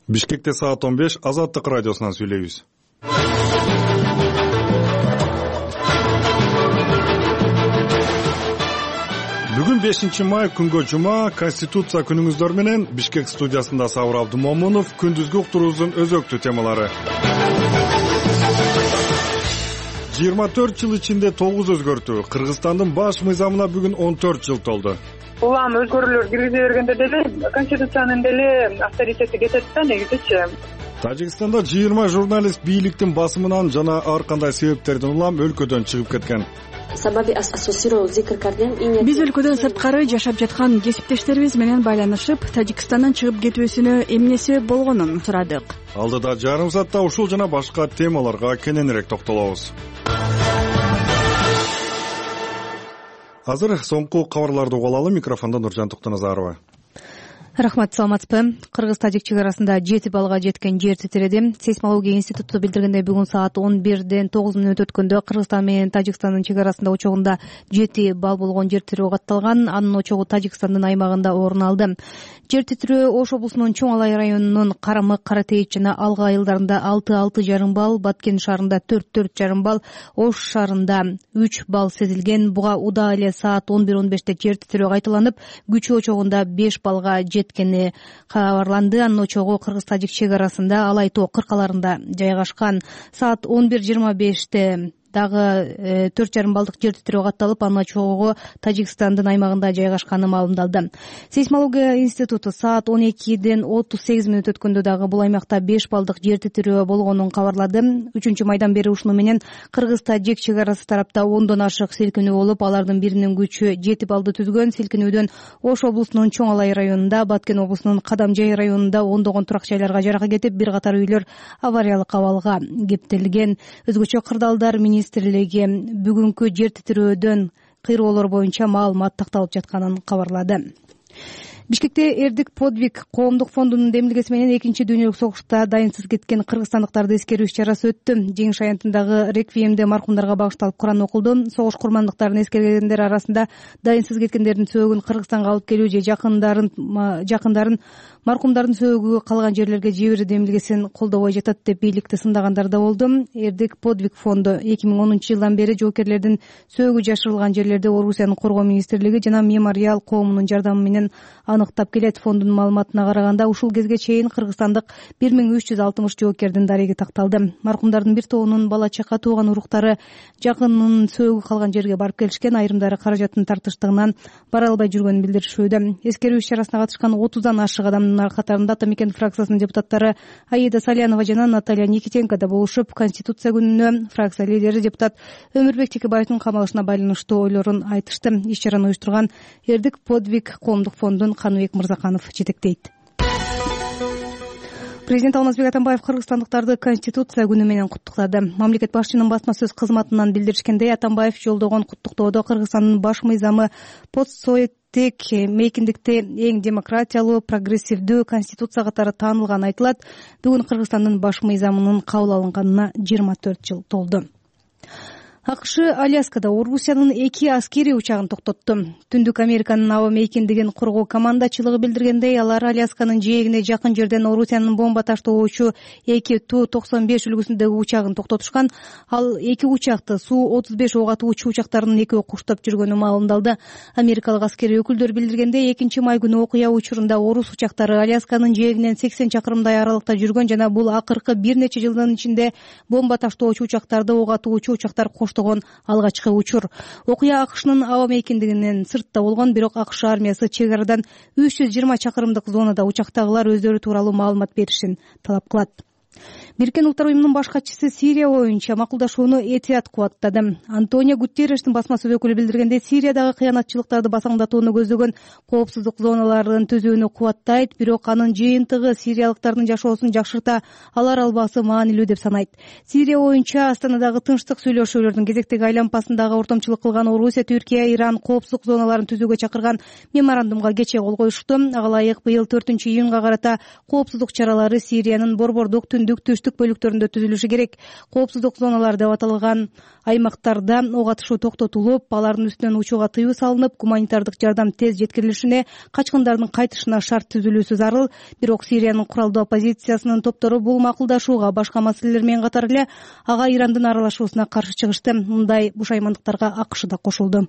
Бишкекте саат 15 Азаттык радиосунан сүйлөйбүз. Бүгүн 5-май күнгө жума, Конституция күнүңүздөр менен Бишкек студиясында Сабыр Абдымомунов, күндүзгү уктуруубуздун өзөктүү темалары. 24 жыл ичинде 9 өзгөртүү. Кыргызстандын баш мыйзамына бүгүн 14 жыл толду. Улам өзгөрүүлөр киргизе бергенде деле Конституциянын деле авторитети кетет да негизичи. Тажикстанда 20 журналист бийликтин басымынан жана ар кандай себептерден улам өлкөдөн чыгып кеткен. Биз өлкөдөн сырткары жашап жаткан кесиптештерибиз менен байланышып, Тажикстандан чыгып кетүүсүнө эмне себеп болгонун сурадык. Алдыда жарым саатта ушул жана башка темаларга кененирээк токтолобуз. Азыр соңку кабарларды угуп алалы. Микрофондо Нуржан Токтоназарова. Рахмат, саламатсызбы? Кыргыз-Тажик чек арасында 7 баллга жеткен жер титиреди. Сейсмология институту билдиргендей, бүгүн саат 11ден 9 мүнөт өткөндө Кыргызстан менен Тажикстандын чек арасында очогунда 7 балл болгон жер титирөө катталган. Анын очогу Тажикстандын аймагында орун алды. Жер титирөө Ош облусунун Чоң Алай районунун Карамык, Каратейит жана Алга айылдарында 6,5 балл, Баткен шаарында 4,5 балл, Ош шаарында 3 балл сезилген. Буга удаа эле саат 11:15 жер титирөө кайталанып, күчү очогунда 5 баллга жеткени кабарланды. Анын очогу Кыргыз-Тажик чек арасында Алай тоо кыркаларында жайгашкан. Саат 11:25 дагы 4,5 баллдык жер титирөө катталып, анын очогу Тажикстандын аймагында жайгашканы маалымдалды. Сейсмология институту саат 12ден 38 мүнөт өткөндө дагы бул аймакта 5 баллдык жер титирөө болгонун кабарлады. 3-майдан бери ушуну менен Кыргыз-Тажик чек арасы тарапта 10дон ашык силкинүү болуп, алардын биринин күчү 7 баллды түзгөн. Силкинүүдөн Ош облусунун Чоң Алай районунда, Баткен облусунун Кадамжай районунда ондогон турак жайларга жарака кетип, бир катар үйлөр авариялык абалга кептелген. Өзгөчө кырдаалдар министрлиги бүгүнкү жер титирөөдөн кыйроолор боюнча маалымат такталып жатканын кабарлады. Бишкекте Эрдик подвиг коомдук фондунун демилгеси менен 2-дүйнөлүк согушта дайынсыз кеткен кыргызстандыктарды эскерүү иш-чарасы өттү. Жеңиш аянтындагы реквиемде маркумдарга багышталып Куран окулду. Согуш курмандыктарын эскергендер арасында дайынсыз кеткендердин сөөгүн Кыргызстанга алып келүү же жакындарын маркумдардын сөөгү калган жерлерге жиберүү демилгесин колдобой жатат деп бийликти сындагандар да болду. Эрдик подвиг фонду 2010-жылдан бери жоокерлердин сөөгү жашырылган жерлерди Орусиянын коргоо министрлиги жана Мемориал коомунун жардамы менен аныктап келет. Фондунун маалыматына караганда, ушул кезге чейин кыргызстандык 1360 жоокердин дареги такталды. Маркумдардын бир тобунун бала чака тууган уруктары жакынынын сөөгү калган жерге барып келишкен. Айрымдары каражаттын тартыштыгынан бара албай жүргөнүн билдиришүүдө. Эскерүү иш-чарасына катышкан 30дан ашык адамдын катарында Атамекен фракциясынын депутаттары Аида Салянова жана Наталья Никитенко да болушуп, Конституция күнүнө фракция лидери депутат Өмүрбек Текебаевдин камалышына байланыштуу ойлорун айтышты. Иш-чараны уюштурган Эрдик подвиг коомдук фондун Каныбек Мырзаканов жетектейт. Президент Алмазбек Атамбаев кыргызстандыктарды Конституция күнү менен куттуктады. Мамлекет башчынын басма сөз кызматынан билдиришкендей, Атамбаев жолдогон куттуктоодо Кыргызстандын баш мыйзамы постсоветтик мейкиндикте эң демократиялуу, прогрессивдүү конституция катары таанылганы айтылат. Бүгүн Кыргызстандын баш мыйзамынын кабыл алынганына 24 жыл толду. АКШ Аляскада Орусиянын 2 аскерий учагын токтотту. Түндүк Американын аба мейкиндигин коргоо командачылыгы билдиргендей, алар Алясканын жээгине жакын жерден Орусиянын бомба таштоочу 2 Ту-95 үлгүсүндөгү учагын токтотушкан. Ал 2 учакты Су-35 ок атуучу учактарынын экөө куштап жүргөнү маалымдалды. Америкалык аскерий өкүлдөр билдиргендей, 2-май күнү окуя учурунда орус учактары Алясканын жээгинен 80 чакырымдай аралыкта жүргөн жана бул акыркы бир нече жылдын ичинде бомба таштоочу учактарды ок атуучу учактар алгачкы учур. Окуя АКШнын аба мейкиндигинен сыртта болгон, бирок АКШ армиясы чек арадан 320 чакырымдык зонада учактагылар өздөрү тууралуу маалымат беришин талап кылат. Бириккен Улуттар уюмунун баш катчысы Сирия боюнча макулдашууну этият кубаттады. Антонио Гутерриштин басма сөз өкүлү билдиргендей, Сириядагы кыянатчылыктарды басаңдатууну көздөгөн коопсуздук зоналарын түзүүнү кубаттайт, бирок анын жыйынтыгы сириялыктардын жашоосун жакшырта алар албасы маанилүү деп санайт. Сирия боюнча Астанадагы тынчтык сүйлөшүүлөрдүн кезектеги айланпасындагы ортомчулук кылган Орусия, Түркия, Иран коопсуздук зоналарын түзүүгө чакырган меморандумга кечээ кол коюшту. Ага ылайык быйыл 4-июнга карата коопсуздук чаралары Сириянын борбордук, түндүк, түштүк бөлүктөрүндө түзүлүшү керек. Коопсуздук зоналары деп аталган аймактарда ок атышуу токтотулуп, алардын үстүнөн учууга тыюу салынып, гуманитардык жардам тез жеткирилишине, качкындардын кайтышына шарт түзүлүүсү зарыл. Бирок Сириянын куралдуу оппозициясынын топтору бул макулдашууга башка маселелер менен катар эле ага Ирандын аралашуусуна каршы чыгышты. Мындай бушаймандыктарга АКШ да кошулду.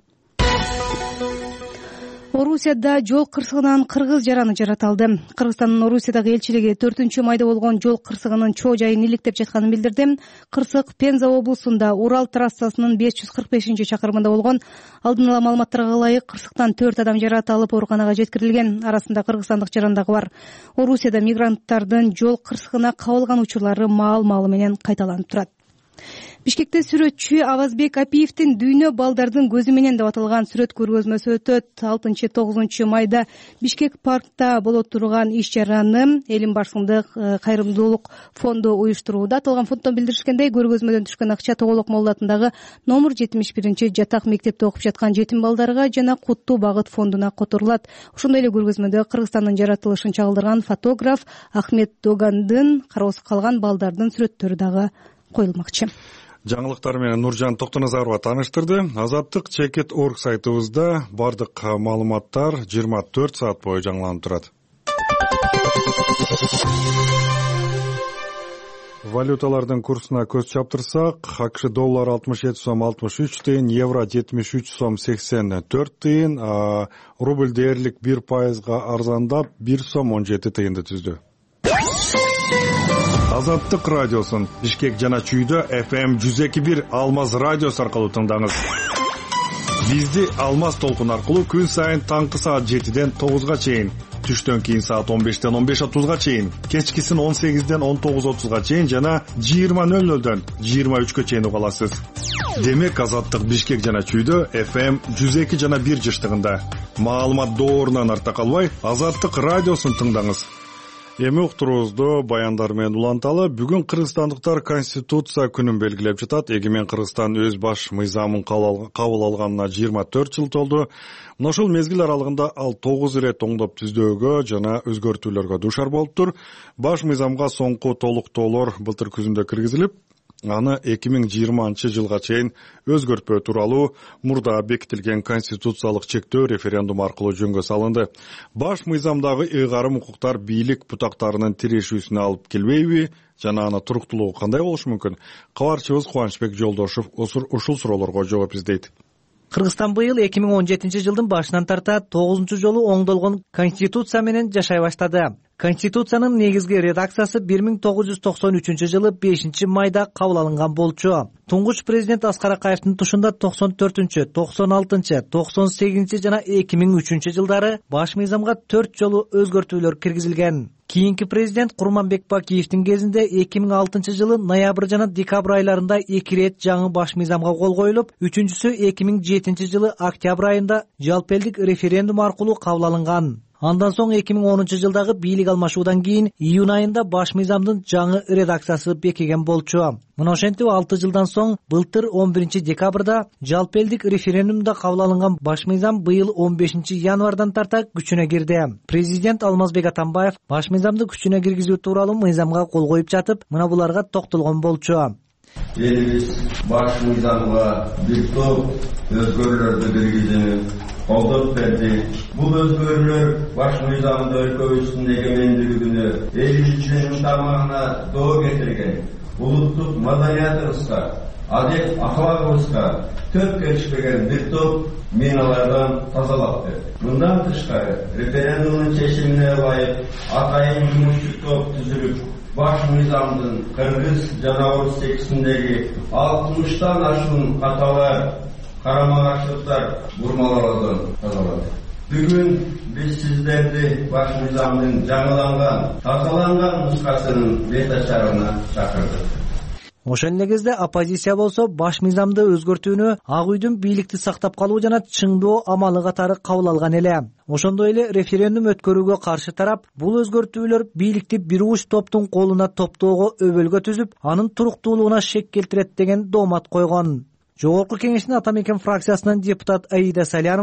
Орусияда жол кырсыгынан кыргыз жараны жаратылды. Кыргызстандын Орусиядагы элчилиги 4-майда болгон жол кырсыгынын чоо жайын иликтеп жатканын билдирди. Кырсык Пенза облусунда Урал трассасынын 545-чакырымында болгон. Алдын ала маалыматтарга ылайык, кырсыктан 4 адам жаракат алып ооруканага жеткирилген. Арасында кыргызстандык жаран дагы бар. Орусияда мигранттардын жол кырсыгына кабылган учурлары маал-маалы менен кайталанып турат. Бишкекте сүрөтчү Авазбек Апиевдин «Дүйнө балдардын көзү менен» деп аталган сүрөт көргөзмөсү өтөт. 6-9 майда Бишкек паркта боло турган иш-чараны Элим Барсыңдык кайрымдуулук фонду уюштурууда. Аталган фонддон билдиришкендей, көргөзмөдөн түшкөн акча Тоголок Молла атындагы номер 71-жатак мектепте окуп жаткан жетим балдарга жана Куттуу багыт фондуна которулат. Ошондой эле көргөзмөдө Кыргызстандын жаратылышын чагылдырган фотограф Ахмет Догандын кароосуз калган балдардын сүрөттөрү дагы коюлмакчы. Жаңылыктар менен Нуржан Токтоназарова тааныштырды. Азаттык Чекет.org сайтыбызда бардык маалыматтар 24 саат бою жаңыланып турат. Валюталардын курсуна көз чаптырсак, АКШ доллар 67 сом 63 тыйын, евро 73 сом 84 тыйын, рубль дээрлик 1% арзандап 1 сом 17 тыйынды түздү. Азаттык радиосун Бишкек жана Чүйдө FM 102.1 Алмаз радиосу аркылуу тыңдаңыз. Бизди Алмаз толкун аркылуу күн сайын таңкы саат 7ден 9га чейин, түштөн кийин саат 15ден 15:30га чейин, кечкисин 18ден 19:30га чейин жана 20:00дөн 23гө чейин уга аласыз. Демек Азаттык Бишкек жана Чүйдө FM 102 жана 1 жыштыгында. Маалымат доорунан арта калбай, Азаттык радиосун тыңдаңыз. Эми уктуруубузду баяндар менен уланталы. Бүгүн кыргызстандыктар Конституция күнүн белгилеп жатат. Эгемен Кыргызстан өз баш мыйзамын кабыл алганына 24 жыл толду. Ушул мезгил аралыгында ал 9 ирет оңдоп түздөөгө жана өзгөртүүлөргө дуушар болуптур. Баш мыйзамга соңку толуктоолор былтыр күзүндө киргизилип, аны 2020 жылга чейин өзгөртпөө тууралуу мурда бекитилген конституциялык чектөө референдум аркылуу жөнгө салынды. Баш мыйзамдагы ыйгарым укуктар бийлик бутактарынын тирешүүсүнө алып келбейби жана аны туруктуулугу кандай болушу мүмкүн? Кабарчыбыз Кубанычбек Жолдошов ушул суроолорго жооп издейт. Кыргызстан быйыл 2017 жылдын башынан тарта 9 жолу оңдолгон конституция менен жашай баштады. Конституциянын негизги редакциясы 1993 жылы 5-майда кабыл алынган болчу. Туңгуч президент Аскар Акаевдин тушунда 94, 96, 98 жана 2003 жылдары баш мыйзамга 4 жолу өзгөртүүлөр киргизилген. Кийинки президент Курманбек Бакиевдин кезинде 2006 жылы ноябрь жана декабрь айларында 2 рет жаңы баш мыйзамга кол коюлуп, үчүнчүсү 2007 жылы октябрь айында жалпы элдик референдум аркылуу кабыл алынган. Андан соң 2010 жылдагы бийлик алмашуудан кийин июнь айында баш мыйзамдын жаңы редакциясы бекиген болчу. Мына ошентип 6 жылдан соң былтыр 11 декабрда жалпы элдик референдумда кабыл алынган баш мыйзам быйыл 15 январдан тарта күчүнө кирди. Президент Алмазбек Атамбаев баш мыйзамды күчүнө киргизүү тууралуу мыйзамга кол коюп жатып, мына буларга токтолгон болчу. Элибиз баш мыйзамга бир топ өзгөрүүлөрдү киргизип колдоп берди. Бул өзгөрүүлөр баш мыйзамда өлкөбүздүн эгемендүүлүгүнө, эл үчүн ынтымагына доо кетирген, улуттук маданиятыбызга, адет аклагыбызга төп келишпеген бир топ миналардан тазалап берди. Мындан тышкары референдумдун чечимине ылайык атайын жумушчу топ түзүлүп, баш мыйзамдын кыргыз жана орус текстиндеги 60тан ашуун каталар, карама-каршылыктар, бурмалардан тазалады. Бүгүн биз сиздерди баш мыйзамдын жаңыланган, тазаланган нускасынын бетачарына чакырдык. Ошол негизде оппозиция болсо баш мыйзамды өзгөртүүнү Ак үйдүн бийликти сактап калуу жана чыңдоо амалы катары кабыл алган эле. Ошондой эле референдум өткөрүүгө каршы тарап бул өзгөртүүлөр бийликти бир уч топтун колуна топтоого өбөлгө түзүп, анын туруктуулугуна шек келтирет деген доомат койгон. Жогорку кеңештин Ата Мекен фракциясынан депутат Аида Салянова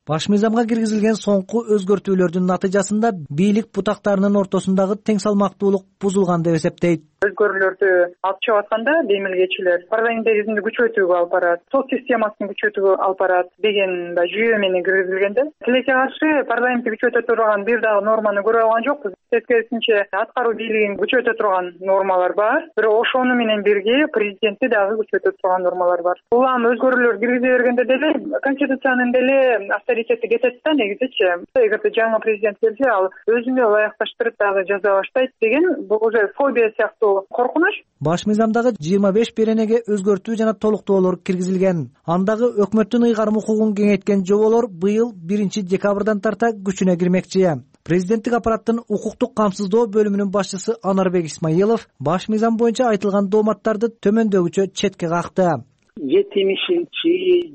Баш мыйзамга киргизилген соңку өзгөртүүлөрдүн натыйжасында бийлик бутактарынын ортосундагы тең салмактуулук бузулган деп эсептейт. Өзгөрүүлөрдү алып чыгып атканда демилгечилер парламентаризмди күчөтүүгө алып барат, сот системасын күчөтүүгө алып барат деген жүйө менен киргизилгенде, тилекке каршы парламентти күчөтө турган бир дагы норманы көрө алган жокпуз. Тескерисинче аткаруу бийлигин күчөтө турган нормалар бар, бирок ошону менен бирге президентти дагы күчөтө турган нормалар бар. Улам өзгөрүүлөр киргизе бергенде деле конституциянын деле авторитети кетет да негизичи. Эгерде жаңы президент келсе, ал өзүнө ылайыкташтырып дагы жаза баштайт деген бул уже фобия сыяктуу коркунуч. Баш мыйзамдагы 25 беренеге өзгөртүү жана толуктоолор киргизилген. Андагы өкмөттүн ыйгарым укугун кеңейткен жоболор быйыл 1 декабрдан тарта күчүнө кирмекчи. Президенттик аппараттын укуктук камсыздоо бөлүмүнүн башчысы Анарбек Исмаилов баш мыйзам боюнча айтылган дооматтарды төмөндөгүчө четке какты. 70-чи,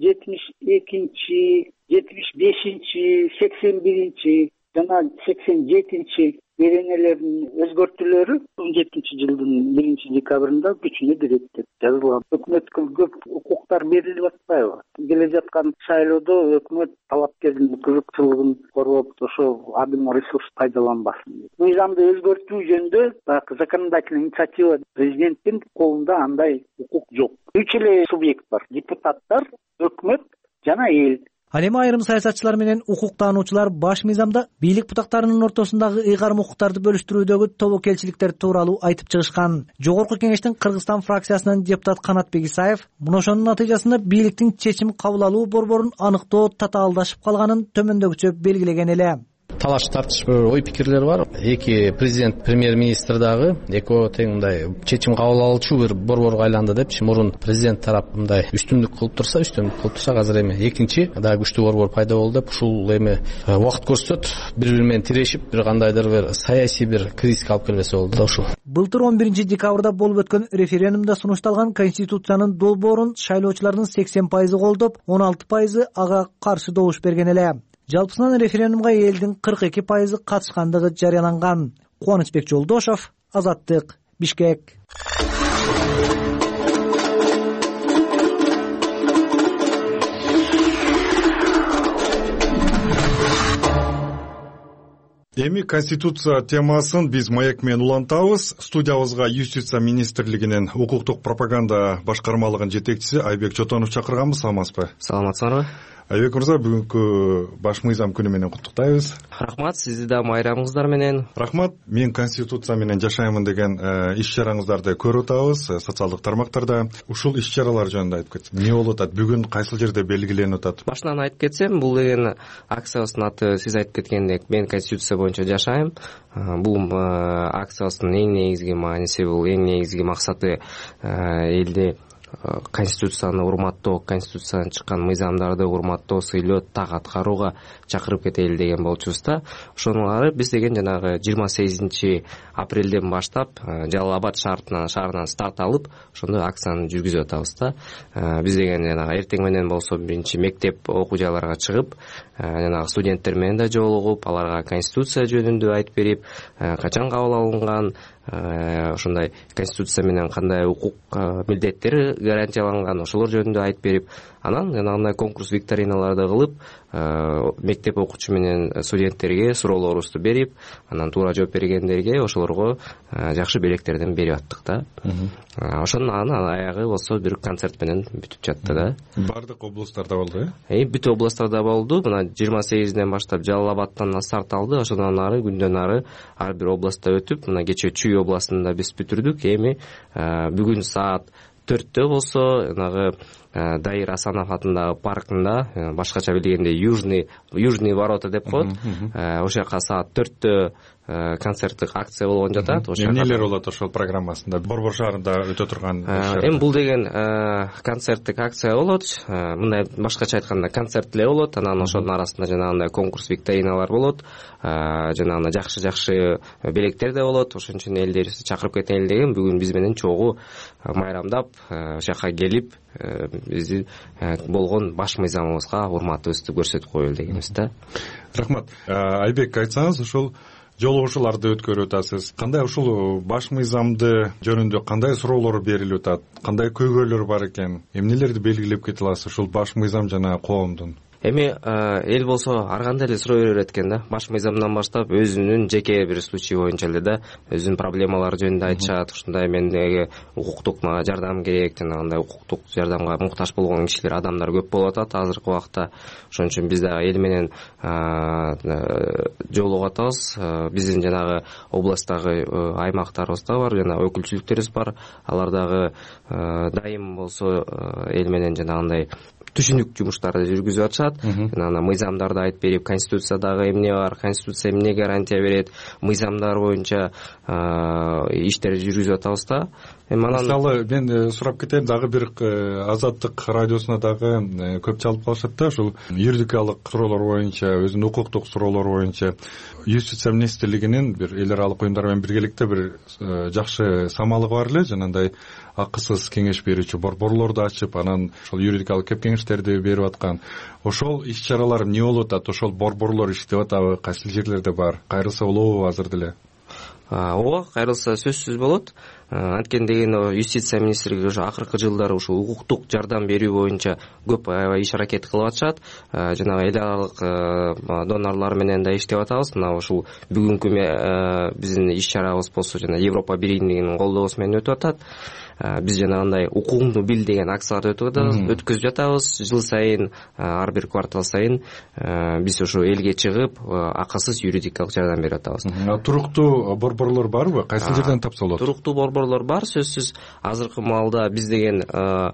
72-чи, 75-чи, 81-чи жана 87-чи беренелердин өзгөртүүлөрү 17-жылдын 1 декабрында күчүнө кирет деп жазылган. Өкмөткө көп укуктар берилип атпайбы? Келе жаткан шайлоодо өкмөт талапкердин кызыкчылыгын коргоп, ошо адым ресурс пайдаланбасын. Мыйзамды өзгөртүү жөнүндө законодательный инициатива президенттин колунда андай укук жок. 3 эле субъект бар: депутаттар, өкмөт жана эл. Ал эми айрым саясатчылар менен укук таануучулар баш мыйзамда бийлик бутактарынын ортосундагы ыйгарым укуктарды бөлүштүрүүдөгү тобокелчиликтер тууралуу айтып чыгышкан. Жогорку кеңештин Кыргызстан фракциясынын депутат Канатбек Исаев мына ошонун натыйжасында бийликтин чечим кабыл алуу борборун аныктоо татаалдашып калганын төмөндөгүчө белгилеген эле. Талаш тартыш ой пикирлер бар. Эки президент, премьер-министр дагы экөө тең мындай чечим кабыл алуучу бир борборго айланды деп мурун президент тарап мындай үстүндүк кылып турса, азыр эми экинчи дагы күчтүү борбор пайда болду деп ушул эми убакыт көрсөтөт, бири-бири менен тирешип, бир кандайдыр бир саясий бир кризиске алып келбесе болду да ушул. Былтыр 11 декабрда болуп өткөн референдумда сунушталган конституциянын долбоорун шайлоочулардын 80% колдоп, 16% ага каршы добуш берген эле. Жалпысынан референдумга элдин 42% катышкандыгы жарыяланган. Кубанычбек Жолдошов, Азаттык, Бишкек. Эми конституция темасын биз Маек менен улантабыз. Студиябызга Юстиция министрлигинин укуктук пропаганда башкармалыгынын жетекчиси Айбек Чотонов чакырганбыз. Саламатсызбы? Саламатсыңарбы? Айбек мырза, бүгүнкү баш мыйзам күнү менен куттуктайбыз. Рахмат, сизди да майрамыңыздар менен. Рахмат. Мен конституция менен жашаймын деген иш-чараңыздарды көрүп атабыз социалдык тармактарда. Ушул иш-чаралар жөнүндө айтып кетсем, эмне болуп атат? Бүгүн кайсыл жерде белгиленип атат? Башынан айтып кетсем, бул деген акциябыздын аты сиз айтып кеткендек, мен конституция боюнча жашайм. Бул акциябыздын эң негизги мааниси, бул эң негизги максаты элди конституцияны урматтоо, конституциядан чыккан мыйзамдарды урматтоо, сыйлоо, так аткарууга чакырып кетели деген болчубуз да. Ошону биз деген жанагы 28 апрелден баштап Жалал Абад шаарынан старт алып, ошондой акцияны жүргүзүп атабыз да. Биз деген жанагы эртең менен болсо биринчи мектеп окуу жайларга чыгып, жанагы студенттер менен да жолугуп, аларга конституция жөнүндө айтып берип, качан кабыл алынган, ошондой конституция менен кандай укук милдеттери гарантияланган, ошолор жөнүндө айтып берип, анан жанагындай конкурс викториналарды кылып, мектеп окуучу менен студенттерге суроолорубузду берип, анан туура жооп бергендерге ошолорго жакшы белектерден берип аттык да. Ошонун аягы болсо бир концерт менен бүтүп жатты да. Бардык областтарда болду, э? Бүт областтарда болду. Мына 28-ден баштап Жалал Абадтан старт алды. Ошондон ары күндөн ары ар бир областта өтүп, мына кечээ Чүй областында биз бүтүрдүк. Эми бүгүн саат 4-тө болсо, жанагы Дайыр Асанов атындагы паркында, башкача билгенде Южный ворота деп коет. Ошол жака саат 4-тө концерттик акция болгон жатат. Эмнелер болот ошол программасында? Борбор шаарында өтө турган эми бул деген концерттик акция болот. Мындай башкача айтканда концерт эле болот. Анан ошонун арасында жанагындай конкурс викториналар болот. Жанагындай жакшы белектер да болот. Ошон үчүн элдерибизди чакырып кетели деген бүгүн биз менен чогуу майрамдап ошол жака келип биздин болгон баш мыйзамыбызга урматыбызды көрсөтүп коелу дегенбиз да. Рахмат. Айбек, айтсаңыз, ушул жолугушууларды өткөрүп атасыз. Кандай ушул баш мыйзамды жөнүндө кандай суроолор берилип атат? Кандай көйгөйлөр бар экен? Эмнелерди белгилеп кете аласыз ушул баш мыйзам жана коомдун? эми эл болсо ар кандай эле суроо бере берет экен да. Баш мыйзамдан баштап өзүнүн жеке бир случай боюнча эле да өзүнүн проблемалары жөнүндө айтышат. Ушундай мендеги укуктук жардам керек, жанагындай укуктук жардамга муктаж болгон кишилер, адамдар көп болуп атат азыркы убакта. Ошон үчүн биз дагы эл менен жолугуп атабыз. Биздин жанагы областтагы аймактарыбыз да бар, жана өкүлчүлүктөрүбүз бар. Алар дагы дайым болсо эл менен жанагындай түшүнүк жумуштарды жүргүзүп атышат. Жана мыйзамдарды айтып берип, конституциядагы эмне бар, конституция эмне гарантия берет, мыйзамдар боюнча иштерди жүргүзүп атабыз да. Мисалы мен сурап кетейин, дагы бир Азаттык радиосуна дагы көп чалып калышат да, ушул юридикалык суроолор боюнча, өзүнүн укуктук суроолор боюнча юстиция министрлигинин бир эл аралык уюмдар менен биргеликте бир жакшы самалыгы бар эле, жанагындай акысыз кеңеш берүүчү борборлорду ачып, анан ошол юридикалык кеп кеңештерди берип аткан. Ошол иш чаралар эмне болуп атат? Ошол борборлор иштеп атабы? Кайсы жерлерде бар? Кайрылса болобу азыр деле? Ооба, кайрылса сөзсүз болот. Анткени деген юстиция министрлиги ошо акыркы жылдары ушул укуктук жардам берүү боюнча көп иш аракет кылып атышат. Жанагы эл аралык донорлор менен да иштеп атабыз. Мына ушул бүгүнкү биздин иш чарабыз болсо жана Европа биримдигинин колдоосу менен өтүп атат. Биз жанагындай укугуңду бил деген акцияларды өткөзүп жатабыз. Жыл сайын, ар бир квартал сайын биз ошо элге чыгып, акысыз юридикалык жардам берип атабыз. Туруктуу борборлор барбы? Кайсы жерден тапса болот? Туруктуу борборлор бар, сөзсүз. Азыркы маалда биз деген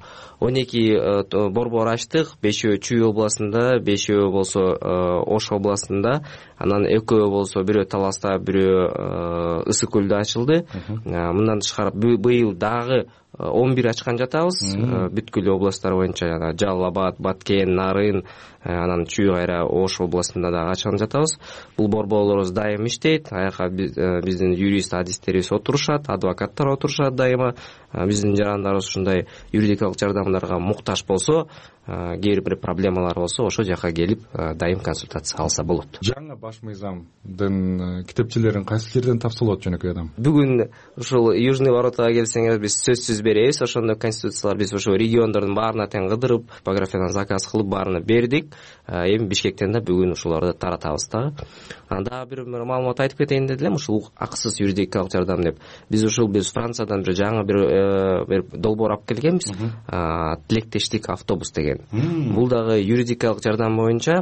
12 борбор ачтык. 5-өө Чүй областында, 5-өө болсо Ош областында, анан 2-өө болсо бирөө Таласта, бирөө Ысык көлдө ачылды. Мындан тышкары быйыл дагы 11 ачкан жатабыз. Бүткүл областтар боюнча Жалал Абад, Баткен, Нарын, анан Чүй кайра Ош областында да ачкан жатабыз. Бул борборлорубуз дайым иштейт. Аяка биздин юрист адистерибиз отурушат, адвокаттар отурушат дайыма. Биздин жарандарыбыз ушундай юридикалык жардамдарга муктаж болсо, кээ бир проблемалар болсо, ошол жака келип дайым консультация алса болот. Жаңы баш мыйзамдын китепчелерин кайсы жерден тапса болот жөнөкөй адам? Бүгүн ушул Южный воротага келсеңер, биз сөзсүз беребиз. Ошондо конституциялар биз ошо региондордун баарына тең кыдырып, типографиядан заказ кылып баарына бердик. Эми Бишкектен да бүгүн ушуларды таратабыз да. Анда бир маалымат айтып кетейин дедим, ушул акысыз юридикалык жардам деп. Биз Франциядан бир жаңы бир долбоор алып келгенбиз. Тилектештик автобус деген. Бул дагы юридикалык жардам боюнча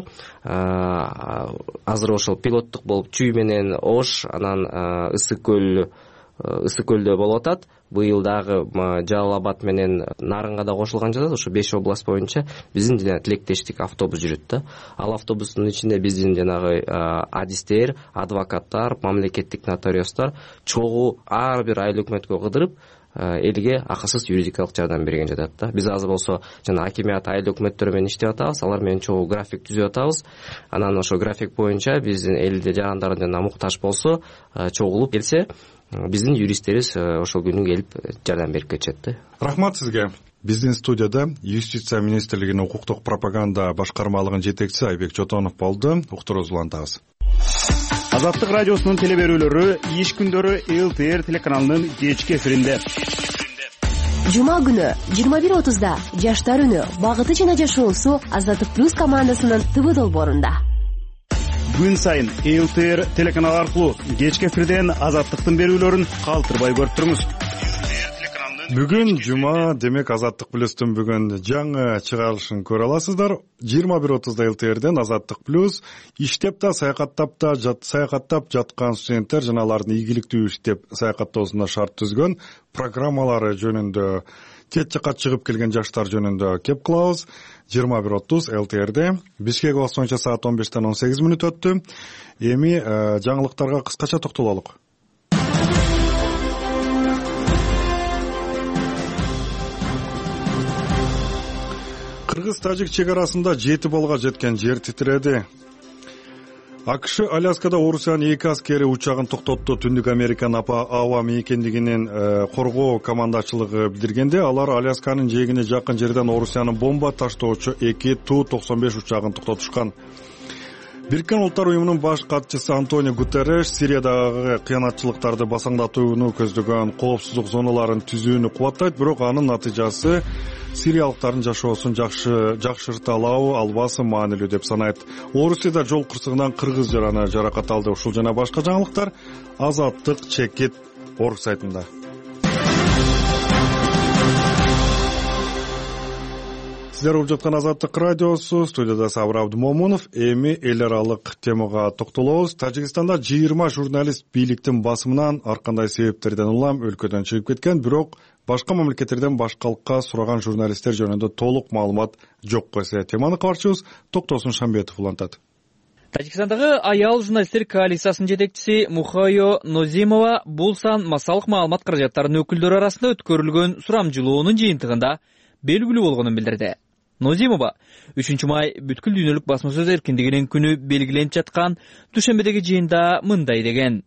азыр ошол пилоттук болуп Чүй менен Ош, анан Ысык көлдө болуп атат. Быйыл дагы Жалал Абад менен Нарынга да кошулган жатат. Ошо 5 област боюнча биздин жана тилектештик автобус жүрөт да. Ал автобустун ичинде биздин жанагы адистер, адвокаттар, мамлекеттик нотариустар чогуу ар бир айыл өкмөткө кыдырып элге акысыз юридикалык жардам берген жатат да. Биз азыр болсо жана акимият айыл өкмөттөрү менен иштеп атабыз. Алар менен чогуу график түзүп атабыз. Анан ошо график боюнча биздин элде жарандар жана муктаж болсо, чогулуп келсе, биздин юристтерибиз ошол күнү келип жардам берип кетишет да. Рахмат сизге. Биздин студияда юстиция министрлигинин укуктук пропаганда башкармалыгынын жетекчиси Айбек Чотонов болду. Уктуруубузду улантабыз. Азаттык радиосунун телеберүүлөрү иш күндөрү ЛТР телеканалынын кечки эфиринде. Жума күнү 21:30да Жаштар үнү, багыты жана жашоосу Азаттык плюс командасынын ТВ долбоорунда. Күн сайын ЛТР телеканалы аркылуу кечки эфирден Азаттыктын берүүлөрүн калтырбай көрүп туруңуз. Бүгүн жума, демек Азаттык плюстун бүгүн жаңы чыгарылышын көрө аласыздар. 21:30да ЛТРден Азаттык плюс иштеп да, саякаттап жаткан студенттер жана алардын ийгиликтүү иштеп саякаттоосуна шарт түзгөн программалары жөнүндө, кет жакка чыгып келген жаштар жөнүндө кеп кылабыз. 21:30 ЛТРде. Бишкек убакыты боюнча саат 15-тен 18 мүнөт өттү. Эми жаңылыктарга кыскача токтололук. Кыргыз-тажик чек арасында 7 баллга жеткен жер титиреди. АКШ Аляскада Орусиянын 2 аскери учагын токтотту. Түндүк Американын аба мейкиндигинин коргоо командачылыгы билдиргенде, алар Алясканын жээгине жакын жерден Орусиянын бомба таштоочу 2 Ту-95 учагын токтотушкан. Бириккен Улуттар уюмунун баш катчысы Антонио Гутерреш Сириядагы кыянатчылыктарды басаңдатууну көздөгөн коопсуздук зоналарын түзүүнү кубаттайт, бирок анын натыйжасы сириялыктардын жашоосун жакшырта албасы маанилүү деп санайт. Орусияда жол кырсыгынан кыргыз жараны жаракат алды. Ушул жана башка жаңылыктар Азаттык чекит орг сайтында. Сиздер угуп жаткан Азаттык радиосу, студияда Сабыр Абдымомунов. Эми эл аралык темага токтолобуз. Тажикстанда 20 журналист бийликтин басымынан ар кандай себептерден улам өлкөдөн чыгып кеткен, бирок башка мамлекеттерден башкалыкка сураган журналисттер жөнүндө толук маалымат жок койсо. Теманы кабарчыбыз Токтосун Шамбетов улантат. Тажикстандагы аял журналисттер коалициясынын жетекчиси Мухайо Нозимова бул сан массалык маалымат каражаттарынын өкүлдөрү арасында өткөрүлгөн сурамжылоонун жыйынтыгында белгилүү болгонун билдирди. Нозимова 3-май бүткүл дүйнөлүк басма сөз эркиндигинин күнү белгиленип жаткан дүйшөмбедеги жыйында мындай деген: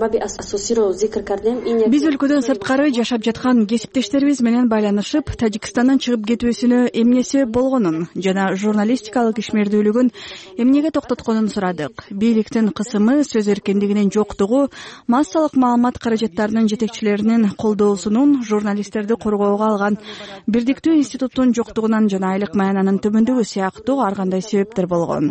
Биз өлкөдөн сырткары жашап жаткан кесиптештерибиз менен байланышып, Тажикстандан чыгып кетүүсүнө эмнеси болгонун жана журналистикалык ишмердүүлүгүн эмнеге токтотконун сурадык. Бийликтин кысымы, сөз эркиндигинин жоктугу, массалык маалымат каражаттарынын жетекчилеринин колдоосунун, журналисттерди коргоого алган бирдиктүү институттун жоктугунан жана айлык маянанын төмөндүгү сыяктуу ар кандай себептер болгон,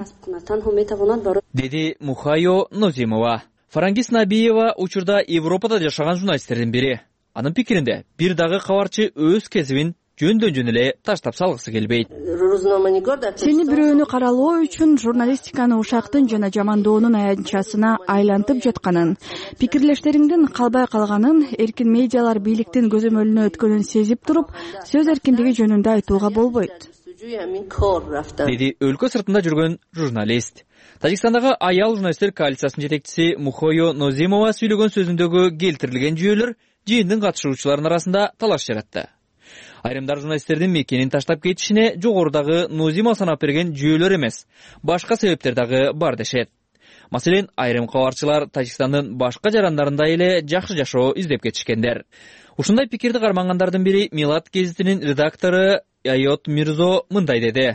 деди Мухайо Нозимова. Фарангис Набиева учурда Европада жашаган журналисттердин бири. Анын пикиринде, бир дагы кабарчы өз кесибин жөндөн эле таштап салгысы келбейт. Сени бирөөнү каралоо үчүн журналистиканы ушактын жана жамандоонун аянтчасына айлантып жатканын, пикирлештериңдин калбай калганын, эркин медиалар бийликтин көзөмөлүнө өткөнүн сезип туруп, сөз эркиндиги жөнүндө айтууга болбойт, деди өлкө сыртында жүргөн журналист. Тажикстандагы аял журналисттер коалициясынын жетекчиси Мухайо Нозимова сүйлөгөн сөзүндөгү келтирилген жүйөлөр жыйындын катышуучуларынын арасында талаш жаратты. Айрымдар журналисттердин мекенин таштап кетишине жогорудагы Нозимова санап берген жүйөлөр эмес, башка себептер дагы бар дешет. Маселен, айрым кабарчылар Тажикстандын башка жарандарында эле жакшы жашоо издеп кетишкендер. Ушундай пикирди кармангандардын бири Милат гезитинин редактору Айот Мирзо мындай деди: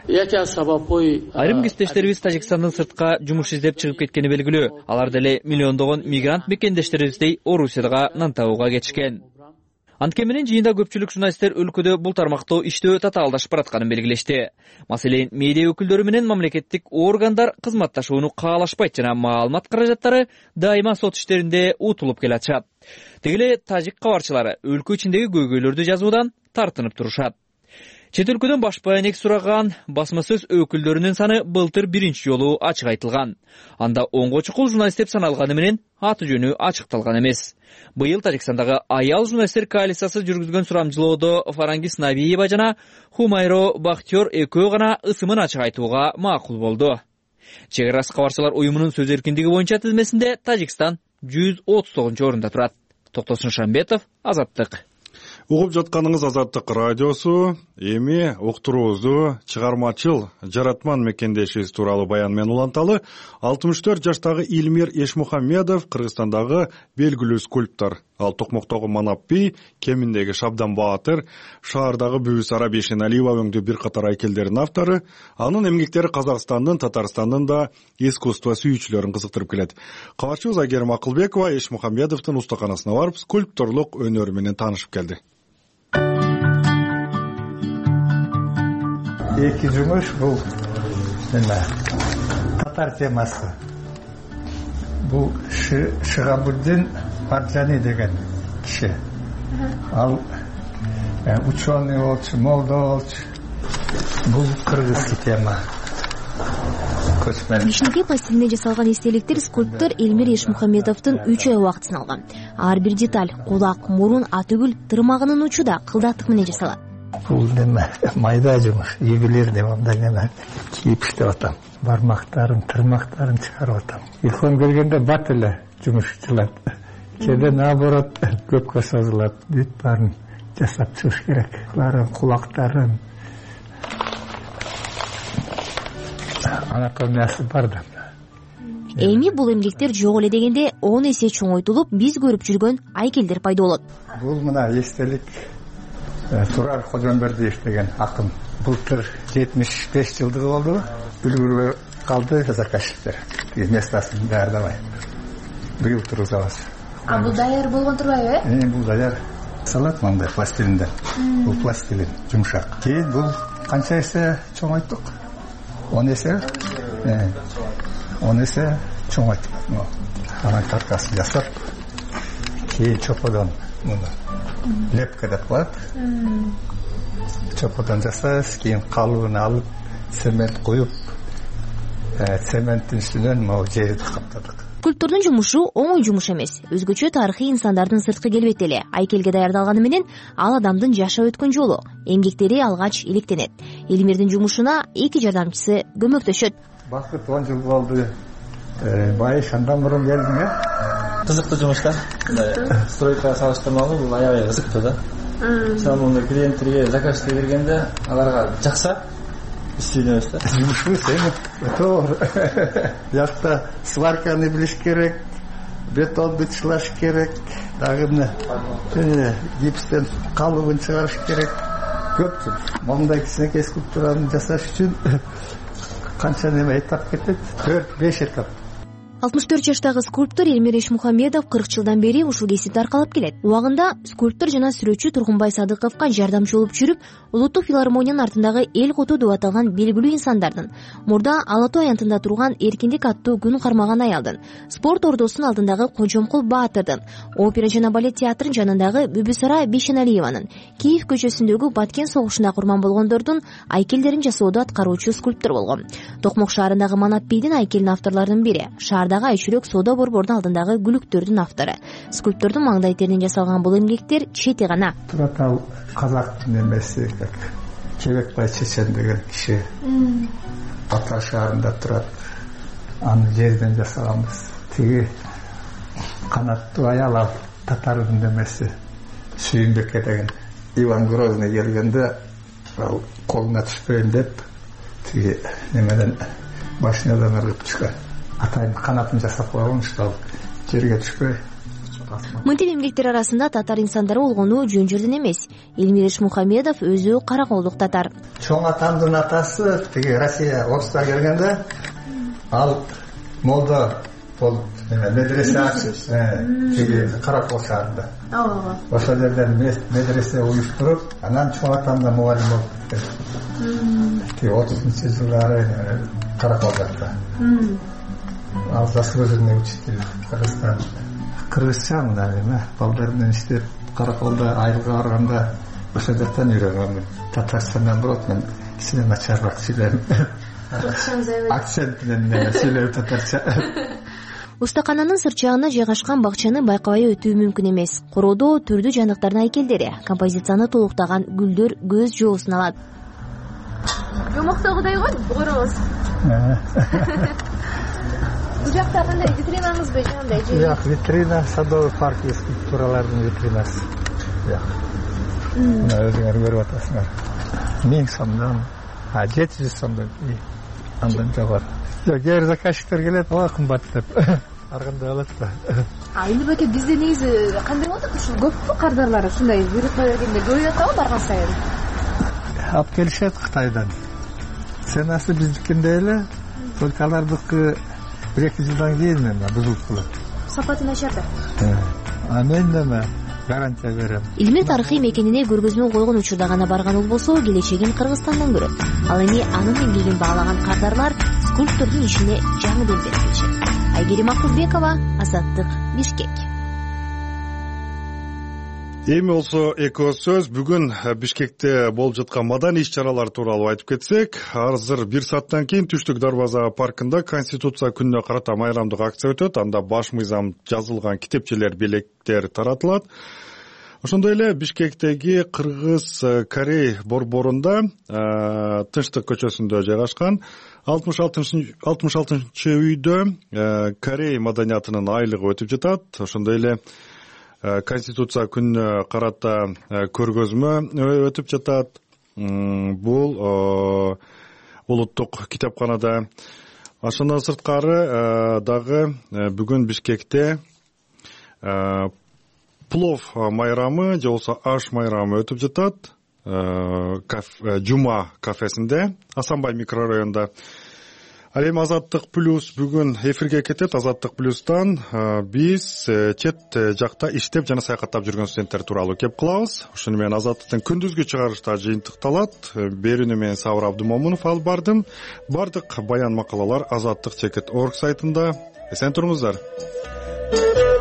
Айрым кесиптештерибиз Тажикстандын сыртка жумуш издеп чыгып кеткени белгилүү. Алар деле миллиондогон мигрант мекендештерибиздей Орусияга нан табууга кетишкен. Анткени менен жыйында көпчүлүк журналисттер өлкөдө бул тармакта иштөө татаалдашып баратканын белгилешти. Маселен, медиа өкүлдөрү менен мамлекеттик органдар кызматташууну каалашпайт жана маалымат каражаттары дайыма сот иштеринде утулуп келатышат. Тегеле тажик кабарчылары өлкө ичиндеги көйгөйлөрдү жазуудан тартынып турушат. Чет өлкөдөн баш байанек сураган басма сөз өкүлдөрүнүн саны былтыр биринчи жолу ачык айтылган. Анда оңго чукул журналист деп саналганы менен аты жөнү ачыкталган эмес. Быйыл Тажикстандагы аял журналисттер коалициясы жүргүзгөн сурамжылоодо Фарангис Набиева жана Хумайро Бахтиёр экөө гана ысымын ачык айтууга макул болду. Чек арасы кабарчылар уюмунун сөз эркиндиги боюнча тизмесинде Тажикстан 139-орунда турат. Токтосун Шамбетов, Азаттык. Угуп жатканыңыз Азаттык радиосу. Эми уктуруубузду чыгармачыл жаратман мекендешибиз тууралуу баян менен уланталы. 64 жаштагы Илмир Эшмухамедов Кыргызстандагы белгилүү скульптор. Ал Токмоктогу Манап би, Кеминдеги Шабдан Баатыр, шаардагы Бүбүсара Бешеналиева өңдүү бир катар айкелдердин автору. Анын эмгектери Казакстандын, Татарстандын да искусство сүйүүчүлөрүн кызыктырып келет. Кабарчыбыз Айгерим Акылбекова Эшмухамедовдун устаканасына барып, скульпторлук өнөрү менен таанышып келди. Эки жумуш бул татар темасы. Бул Шигабуддин Маржани деген киши. Ал ученый болчу, молдо болчу. Бул кыргызский тема. Кишинекей пластилинден жасалган эстеликтер скульптор Элмир Эшмухамедовдун 3 ай убактысын алган. Ар бир деталь кулак, мурун, атүгүл, тырмагынын учу да кылдаттык менен жасалат. Бул неме майда жумуш, ийгилер деп андай неме кийип иштеп атам. Бармактарын, тырмактарын чыгарып атам. Илхом келгенде бат эле жумуш чылат. Кээде наоборот көпкө созулат. Бүт баарын жасап чыгыш керек. Кулактарын анатомиясы бар да. Эми бул эмгектер жок эле дегенде 10 эсе чоңойтулуп, биз көрүп жүргөн айкелдер пайда болот. Бул мына эстелик Турар Кожомбердиев деген акын. Былтыр 75 жылдыгы болду. Үлгүргө калды заказчиктер местасын даярдабай быйыл тургузабыз. Бул даяр болгон турбайбы? Бул даяр салат мындай пластилинден. Бул пластилин жумшак. Кийин бул канча эсе чоңойттук? 10 эсе чоңойттук. Анан каркасын жасап, кийин чоподон муну лепка деп коет. Чоподон жасайбыз, кийин калыбын алып, цемент куюп, цементтин үстүнөн могу жерди каптадык. Скульптордун жумушу оңой жумуш эмес. Өзгөчө тарыхый инсандардын сырткы келбети эле айкелге даярдалганы менен ал адамдын жашап өткөн жолу, эмгектери алгач иликтенет. Элмирдин жумушуна 2 жардамчысы көмөктөшөт. Бакыт 10 жыл болду. Бай шандан мурун келдим, кызыктуу жумуш да. Стройкага салыштырмалуу бул аябай кызыктуу да. Мисалы клиенттерге заказчы бергенде аларга жакса иштейбиз да. Жумушубуз туура. Жакта сварканы билиш керек, бетонду чылаш керек, дагы мына гипстен калыбын чыгарыш керек. Көп. Мондай кичинекей скульптураны жасаш үчүн канча неме этап кетет? 4-5 этап. 64 жаштагы скульптор Элмир Эшмухамедов 40 жылдан бери ушул кесипти аркалап келет. Убагында скульптор жана сүрөтчү Тургунбай Садыковго жардамчы болуп жүрүп, Улуттук филармониянын артындагы эл куту деп аталган белгилүү инсандардын, мурда Ала Тоо аянтында турган Эркиндик аттуу күн кармаган аялдын, спорт ордосунун алдындагы Кожомкул Баатырдын, опера жана балет театрынын жанындагы Бүбүсара Бейшеналиеванын, Киев көчөсүндөгү Баткен согушунда курман болгондордун айкелдерин жасоодо аткаруучу скульптор болгон. Токмок шаарындагы Манап бийдин айкелин авторлордун бири, шаардагы Айчүрөк соода борбордун алдындагы гүлүктөрдүн автору. Скульптордун маңдай теринен жасалган бул эмгектер чети гана. Туратал казактын эмеси, как Чебекбай Чечен деген киши Ата шаарында турат. Аны жерден жасаганбыз. Тиги канаттуу аял татардын эмеси Сүйүнбекке деген Иван Грозный келгенде ал колуна түшпөйүн деп тиги немеден машинадан ыргып чыккан. Атайын канатын жасап койгон, ал жерге түшпөй. Мынтип эмгектер арасында татар инсандары болгону жөн жерден эмес. Элмир Эшмухамедов өзү караколдук татар. Чоң атамдын атасы тиги Россия орустар келгенде ал молда болуп медресе ачып, тиги Каракол шаарында. Ошол жерден медресе уюштуруп, анан чоң атам да мугалим болуп кетти. Тиги 30-жылдары Караколдакта. Ал заслуженный учитель Кыргызстан. Кыргызча мына балдар менен иштеп, Караколдо айылга барганда ошол жактан үйрөнгөнмүн. Татарстандан болот, мен кичине начарыраак сүйлөйм. Акцент менен сүйлөп татарча. Устакананын сырчагына жайгашкан бакчаны байкабай өтүү мүмкүн эмес. Короодо түрдүү жандыктардын айкелдери, композицияны толуктаган гүлдөр көз жоосун алат. Жомоктогудай го, бугуробуз. Бул жакта кандай витринаңызбы жандай? Жок, витрина, садовый парк скульптуралардын витринасы. Жок. Мына өзүңөр көрүп атасыңар. 1000 сомдон, 700 сомдон андан жогору. Жок, кээ бир заказчиктер келет, ой кымбат деп. Ар кандай болот да. Элмир беке, бизде негизи кандай болот? Ушул көппү кардарлар ушундай буйрукка бергенде көбөйүп атабы барган сайын? Алып келишет Кытайдан. Ценасы биздикиндей эле, только алардыкы 1-2 жылдан кийин бузулуп калат. Сапаты начар да. Мен неме гарантия берем. Элмир тарыхый мекенине көргөзмө койгон учурда гана барган болбосо, келечегин Кыргызстандан көрөт. Ал эми анын эмгегин баалаган кардарлар скульптордун ишине жаңы дем беришет. Айгерим Акылбекова, Азаттык, Бишкек. Эми болсо эки сөз бүгүн Бишкекте болуп жаткан маданий иш-чаралар тууралуу айтып кетсек, азыр 1 сааттан кийин Түштүк Дарбаза паркында Конституция күнүнө карата майрамдык акция өтөт. Анда баш мыйзам жазылган китепчелер, белектер таратылат. Ошондой эле Бишкектеги Кыргыз-Корей борборунда Тынчтык көчөсүндө жайгашкан 66 үйдө Корей маданиятынын айлыгы өтүп жатат. Ошондой эле Конституция күнүнө карата көргөзмө өтүп жатат. Бул улуттук китепканада. Ошондон сырткары дагы бүгүн Бишкекте плов майрамы же болбосо аш майрамы өтүп жатат. Жума кафесинде, Асанбай микрорайонунда. Ал эми Азаттык плюс бүгүн эфирге кетет. Азаттык плюстан биз чет жакта иштеп жана саякаттап жүргөн студенттер тууралуу кеп кылабыз. Ошону менен Азаттыктын күндүзгү чыгарылышта жыйынтыкталат. Берүүнү мен Сабыр Абдымомунов алып бардым. Бардык баян макалалар Азаттык.org сайтында. Эсен туруңуздар.